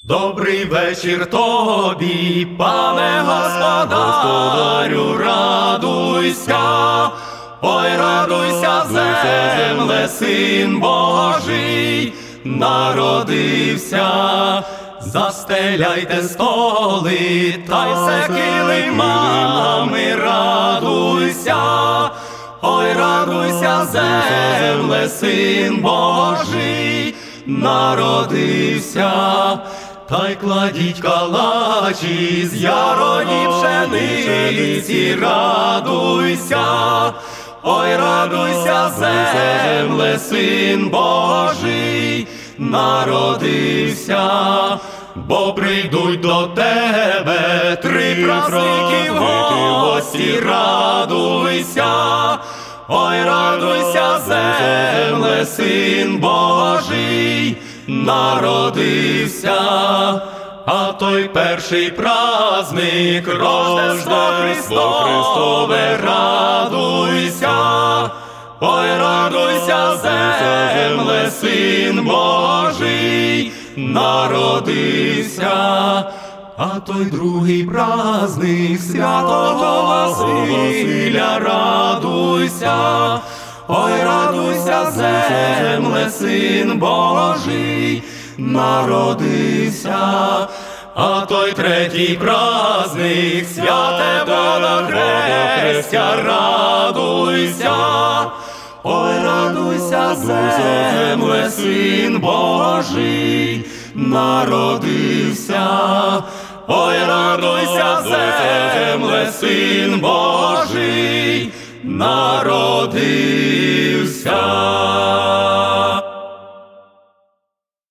Добрий вечір тобі, пане господарю, радуйся, ой, радуйся, земле, син Божий народився. Застеляйте столи, та й все килимами, радуйся, ой, радуйся, земле, син Божий народився. Та й кладіть калачі з яроні пшениці, радуйся, ой, радуйся, земле, син Божий народився. Бо прийдуть до тебе три праздники в гості, радуйся, ой, радуйся, земле, син Божий народився. А той перший праздник Рождество Христове, радуйся, ой, радуйся, земле, син Божий народився. А той другий праздник святого Василя, радуйся, ой, радуйся, земле, син Божий народився. А той третій праздник святе Водохрестя, радуйся, ой, радуйся, земле, син Божий народився. Ой, радуйся, земле, син Божий народився.